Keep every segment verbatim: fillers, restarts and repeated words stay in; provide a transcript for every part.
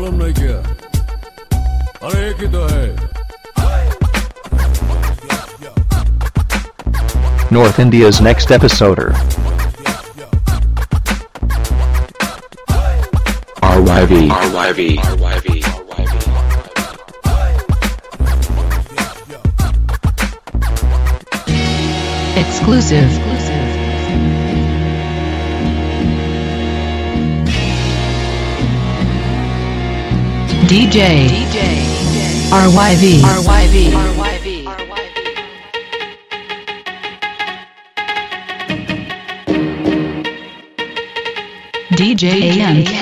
मालूम नहीं क्या? अरे एक ही तो है। North India's next episoder. R Y V. R Y V. R Y V. Exclusive. D J. D J. R Y V. R Y V. R Y V. D J A M K.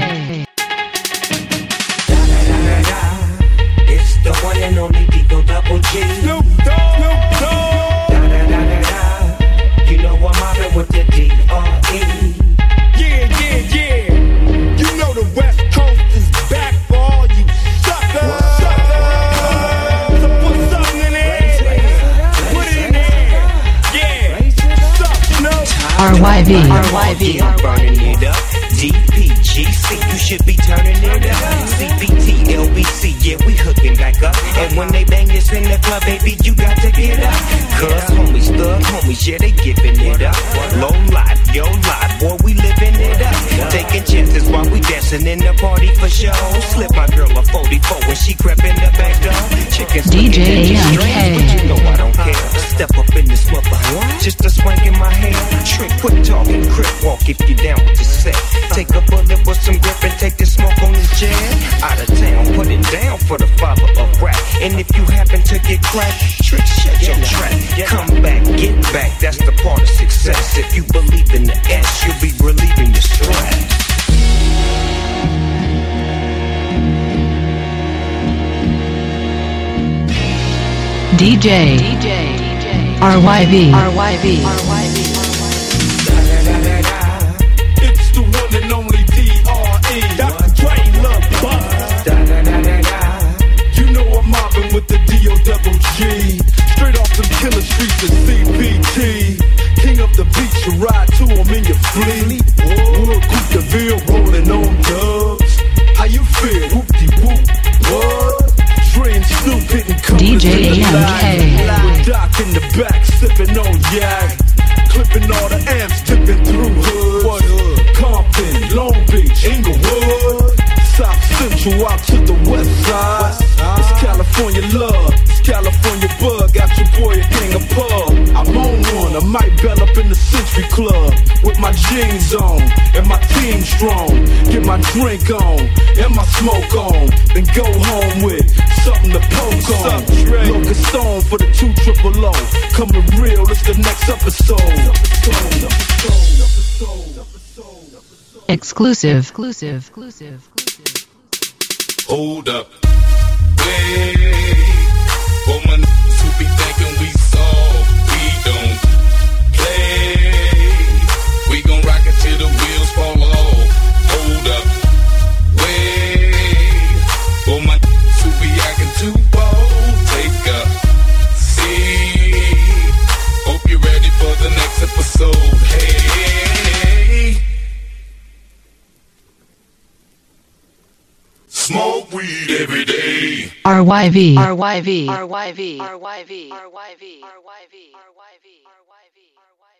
It's the one and only Digo Double G. Snoop Dogg, Snoop Dogg. Da da da da da. You know I'm mobbing with the D R E. Yeah, yeah, yeah. You know the West Coast is back for all you suckers. Suckers. So put something in there. Put it in there. Yeah. Suck, Snoop. R Y V. R Y V. Burning it up. D P G C, you should be turning it up. C B T, L B C, yeah, we hooking back up. And when they bang this in the club, baby, you got to get up. Cause homies, thug homies, yeah, they giving it up. Low life, yo life, boy, we living it up. Taking chances while we dancing in the party for show. Slip my girl a forty-four when she crept in the back door. Chicken D J A M K. But you know I don't care. Step up in this mother, just a swank in my hair. Trick, quit talking, crip walk if you down with the set. Take a bullet with some grip and take the smoke on the jet. Out of town, put it down for the father of rap. And if you happen to get cracked, trick, shut your trap. Come back, get back, that's the part of success. If you believe in the S, you'll be relieving your stress. D J. D J. R Y V. R Y V. R Y V. It's the one and only D R E. Doctor Dre, Lil Buck. You know I'm mobbing with the D O double G. Straight off them killer streets of C P T. King up the beach, you ride to him in your fleet. Wood, Coupe de Ville, rolling on dubs. How you feel? Whoop-de-whoop, what? Dre and Snoop hitting colors D J in the A M K. line. With Doc in the back, sipping on yak. Clipping all the amps, tipping through hoods. What hood? Compton, Long Beach, Inglewood. South Central out to the west side. It's California love, it's California bug. Got your boy a king of pub. I'm on one, I might bell up in the Century Club with my jeans on and my team strong. Get my drink on and my smoke on, then go home with something to poke on. Locust Stone for the two triple O. Coming real, it's the next episode. Exclusive. Exclusive. Exclusive. Hold up. Wait. For my niggas who be thinking we soft, we don't play. We gon' rock it till the wheels fall off. Hold up. Wait. For my niggas who be acting too bold, take a seat. Hope you're ready for the next episode. Hey. Smoke weed every day. R Y V. R Y V. R Y V. R Y V. R Y V. R Y V. R Y V. R Y V. R Y V.